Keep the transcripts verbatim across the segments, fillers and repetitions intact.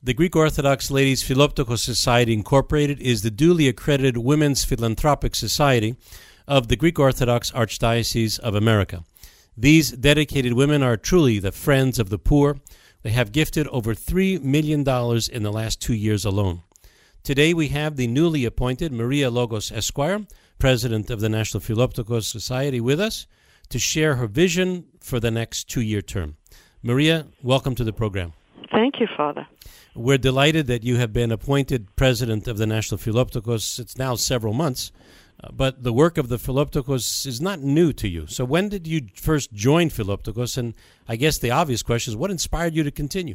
The Greek Orthodox Ladies Philoptochos Society, Incorporated is the duly accredited women's philanthropic society of the Greek Orthodox Archdiocese of America. These dedicated women are truly the friends of the poor. They have gifted over three million dollars in the last two years alone. Today we have the newly appointed Maria Logos Esquire, president of the National Philoptochos Society, with us to share her vision for the next two-year term. Maria, welcome to the program. Thank you, Father. We're delighted that you have been appointed president of the National Philoptochos. It's now several months, uh, but the work of the Philoptochos is not new to you. So when did you first join Philoptochos? And I guess the obvious question is, what inspired you to continue?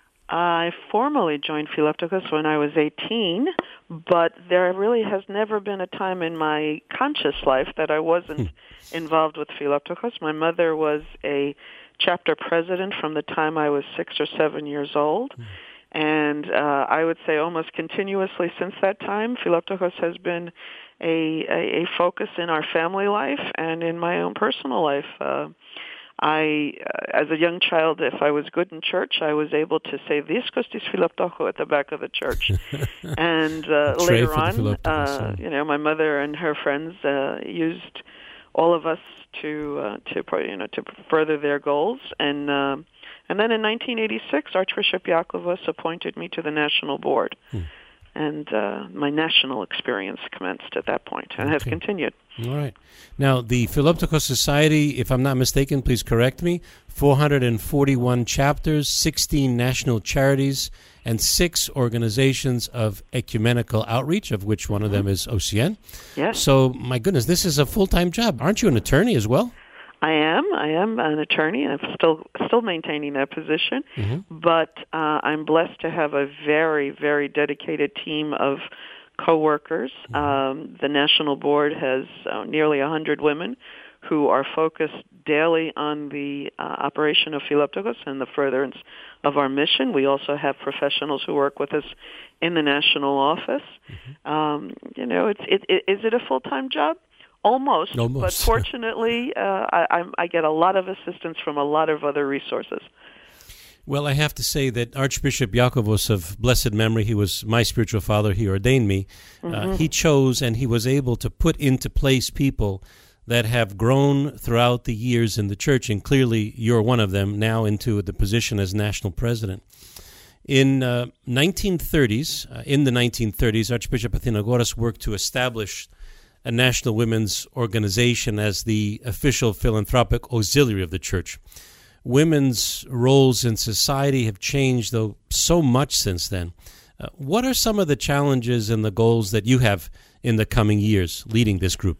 I formally joined Philoptochos when I was eighteen, but there really has never been a time in my conscious life that I wasn't hmm. involved with Philoptochos. My mother was a chapter president from the time I was six or seven years old. Hmm. And uh, I would say almost continuously since that time, Philoptochos has been a, a, a focus in our family life and in my own personal life. Uh, I, uh, as a young child, if I was good in church, I was able to say "Vis Kostis Philoptochou" at the back of the church. And uh, later on, uh, you know, my mother and her friends uh, used all of us to uh, to you know to further their goals. And uh, and then in nineteen eighty-six, Archbishop Yakovos appointed me to the national board. Hmm. And uh, my national experience commenced at that point and okay. has continued. All right. Now, the Philoptochos Society, if I'm not mistaken, please correct me, four hundred forty-one chapters, sixteen national charities, and six organizations of ecumenical outreach, of which one of mm-hmm. them is O C N. Yes. So, my goodness, this is a full-time job. Aren't you an attorney as well? I am. I am an attorney. I'm still still maintaining that position, mm-hmm. but uh, I'm blessed to have a very, very dedicated team of co-workers. Mm-hmm. Um, the National Board has uh, nearly one hundred women who are focused daily on the uh, operation of Philoptochos and the furtherance of our mission. We also have professionals who work with us in the national office. Mm-hmm. Um, you know, it's it, it, is it a full-time job? Almost, Almost, but fortunately, uh, I, I, I get a lot of assistance from a lot of other resources. Well, I have to say that Archbishop Yakovos of blessed memory, he was my spiritual father, he ordained me, mm-hmm. uh, he chose and he was able to put into place people that have grown throughout the years in the church, and clearly you're one of them now into the position as national president. In uh, nineteen thirties, uh, in the nineteen thirties, Archbishop Athinagoras worked to establish a national women's organization as the official philanthropic auxiliary of the church. Women's roles in society have changed, though, so much since then. Uh, what are some of the challenges and the goals that you have in the coming years leading this group?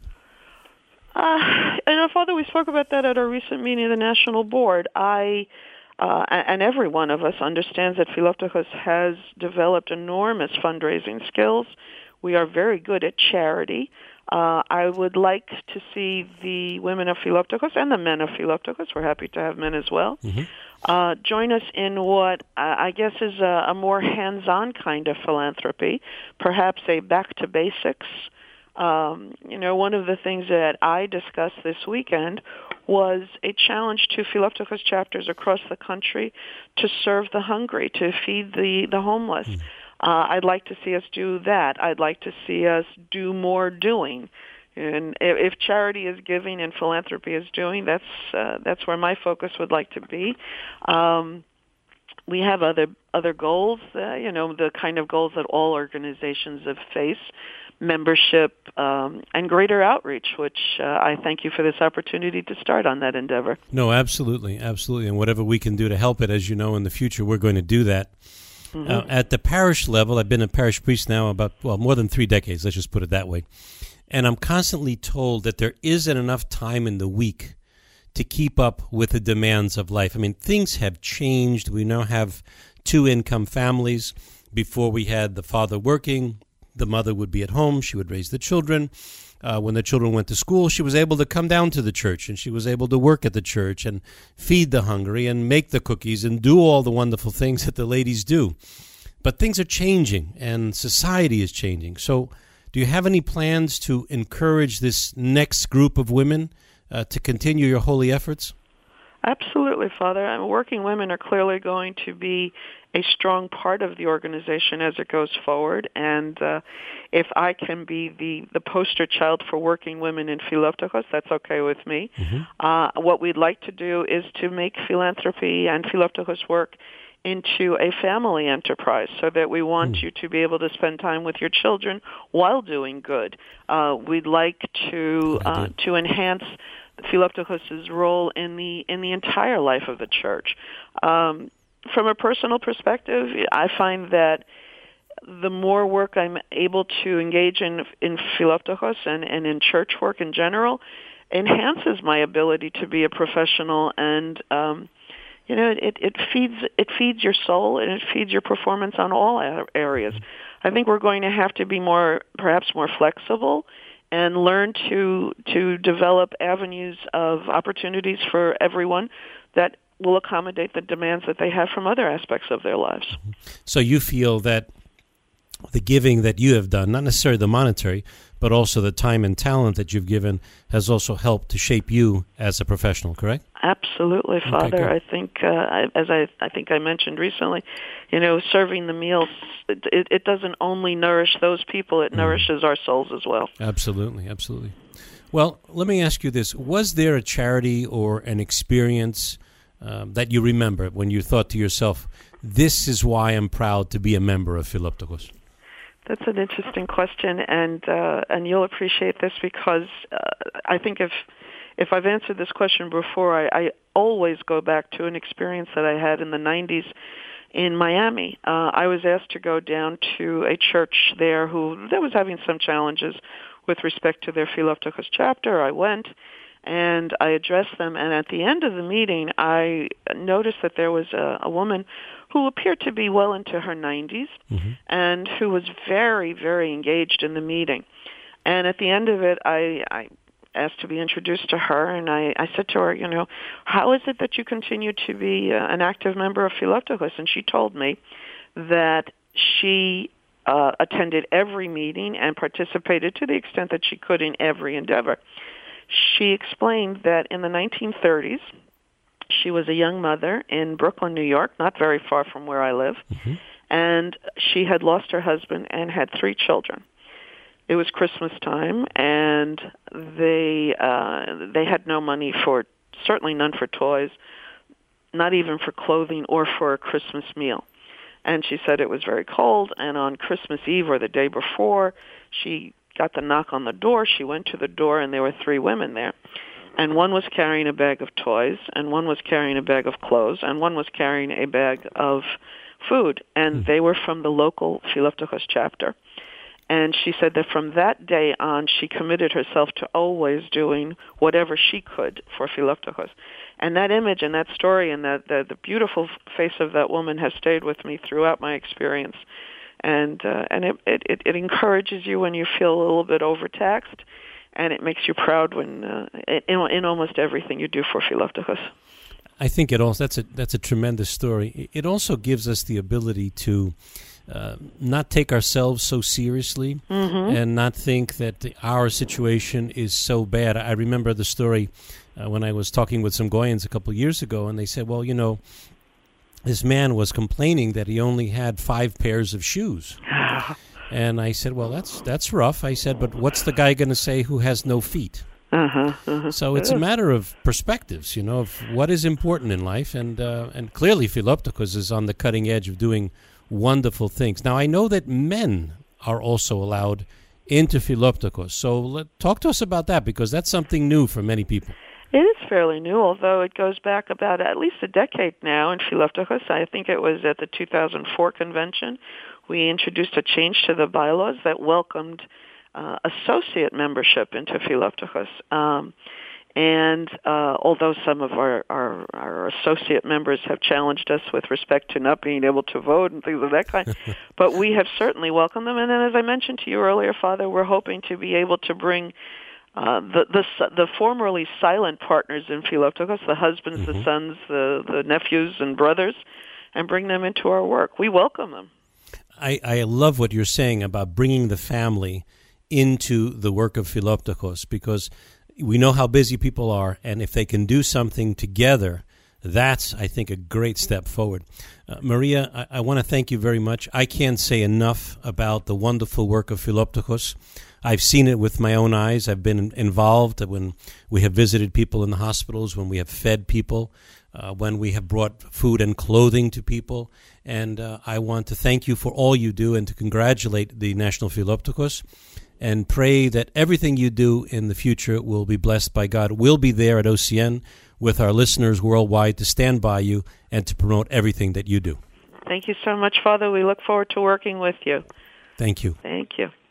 Uh, and Father, we spoke about that at our recent meeting of the National Board. I uh, and every one of us understands that Philoptochos has developed enormous fundraising skills. We are very good at charity. Uh, I would like to see the women of Philoptochos and the men of Philoptochos, we're happy to have men as well, mm-hmm. uh, join us in what uh, I guess is a, a more hands-on kind of philanthropy, perhaps a back-to-basics. Um, you know, one of the things that I discussed this weekend was a challenge to Philoptochos chapters across the country to serve the hungry, to feed the, the homeless. Mm. Uh, I'd like to see us do that. I'd like to see us do more doing. And if, if charity is giving and philanthropy is doing, that's uh, that's where my focus would like to be. Um, we have other other goals, uh, you know, the kind of goals that all organizations have faced, membership um, and greater outreach, which uh, I thank you for this opportunity to start on that endeavor. No, absolutely, absolutely. And whatever we can do to help it, as you know, in the future, we're going to do that. Mm-hmm. Uh, at the parish level, I've been a parish priest now about, well, more than three decades, let's just put it that way. And I'm constantly told that there isn't enough time in the week to keep up with the demands of life. I mean, things have changed. We now have two-income families. Before we had the father working, the mother would be at home. She would raise the children. Uh, when the children went to school, she was able to come down to the church, and she was able to work at the church and feed the hungry and make the cookies and do all the wonderful things that the ladies do. But things are changing, and society is changing. So do you have any plans to encourage this next group of women uh, to continue your holy efforts? Absolutely, Father. I mean, working women are clearly going to be a strong part of the organization as it goes forward. And uh, if I can be the, the poster child for working women in Philoptochos, that's okay with me. Mm-hmm. Uh, what we'd like to do is to make philanthropy and Philoptochos work into a family enterprise, so that we want mm. you to be able to spend time with your children while doing good. Uh, we'd like to uh, to enhance Philoptochos' role in the in the entire life of the church. Um, from a personal perspective, I find that the more work I'm able to engage in in Philoptochos and, and in church work in general enhances my ability to be a professional, and um, you know, it, it feeds it feeds your soul, and it feeds your performance on all areas. I think we're going to have to be more, perhaps more flexible, and learn to to develop avenues of opportunities for everyone that will accommodate the demands that they have from other aspects of their lives. So you feel that the giving that you have done, not necessarily the monetary, but also the time and talent that you've given, has also helped to shape you as a professional, correct? Absolutely, Father. Okay, I think, uh, as I, I think I mentioned recently, you know, serving the meals, it, it, it doesn't only nourish those people, it mm. nourishes our souls as well. Absolutely, absolutely. Well, let me ask you this. Was there a charity or an experience um, that you remember when you thought to yourself, this is why I'm proud to be a member of Philoptochos? That's an interesting question, and uh, and you'll appreciate this because uh, I think if if I've answered this question before, I, I always go back to an experience that I had in the nineties in Miami. Uh, I was asked to go down to a church there who that was having some challenges with respect to their Philoptochos chapter. I went, and I addressed them, and at the end of the meeting, I noticed that there was a, a woman who appeared to be well into her nineties, mm-hmm. and who was very, very engaged in the meeting. And at the end of it, I, I asked to be introduced to her, and I, I said to her, you know, how is it that you continue to be uh, an active member of Philoptochos? And she told me that she uh, attended every meeting and participated to the extent that she could in every endeavor. She explained that in the nineteen thirties, she was a young mother in Brooklyn, New York, not very far from where I live, mm-hmm. and she had lost her husband and had three children. It was Christmas time, and they uh, they had no money for, certainly none for toys, not even for clothing or for a Christmas meal. And she said it was very cold, and on Christmas Eve or the day before, she got the knock on the door. She went to the door, and there were three women there. And one was carrying a bag of toys, and one was carrying a bag of clothes, and one was carrying a bag of food. And they were from the local Philoptochos chapter. And she said that from that day on, she committed herself to always doing whatever she could for Philoptochos. And that image and that story and that the, the beautiful face of that woman has stayed with me throughout my experience. And uh, and it, it, it encourages you when you feel a little bit overtaxed, and it makes you proud when uh, in, in almost everything you do for Philoptochos. I think it also that's a that's a tremendous story. It also gives us the ability to uh, not take ourselves so seriously, mm-hmm. and not think that the, our situation is so bad. I remember the story uh, when I was talking with some Goyans a couple of years ago, and they said, "Well, you know, this man was complaining that he only had five pairs of shoes." And I said, well, that's that's rough. I said, but what's the guy going to say who has no feet? Uh-huh, uh-huh. So it's a matter of perspectives, you know, of what is important in life. And uh, and clearly Philoptochos is on the cutting edge of doing wonderful things. Now, I know that men are also allowed into Philoptochos. So let, talk to us about that, because that's something new for many people. It is fairly new, although it goes back about at least a decade now in Philoptochos. I think it was at the two thousand four convention. We introduced a change to the bylaws that welcomed uh, associate membership into Philoptochos. Um, and uh, although some of our, our, our associate members have challenged us with respect to not being able to vote and things of that kind, but we have certainly welcomed them. And then, as I mentioned to you earlier, Father, we're hoping to be able to bring Uh, the, the the formerly silent partners in Philoptochos, the husbands, mm-hmm. the sons, the, the nephews and brothers, and bring them into our work. We welcome them. I, I love what you're saying about bringing the family into the work of Philoptochos, because we know how busy people are, and if they can do something together That's, I think, a great step forward. Uh, Maria, I, I want to thank you very much. I can't say enough about the wonderful work of Philoptochos. I've seen it with my own eyes. I've been involved when we have visited people in the hospitals, when we have fed people, uh, when we have brought food and clothing to people. And uh, I want to thank you for all you do and to congratulate the National Philoptochos and pray that everything you do in the future will be blessed by God. We'll be there at O C N with our listeners worldwide to stand by you and to promote everything that you do. Thank you so much, Father. We look forward to working with you. Thank you. Thank you.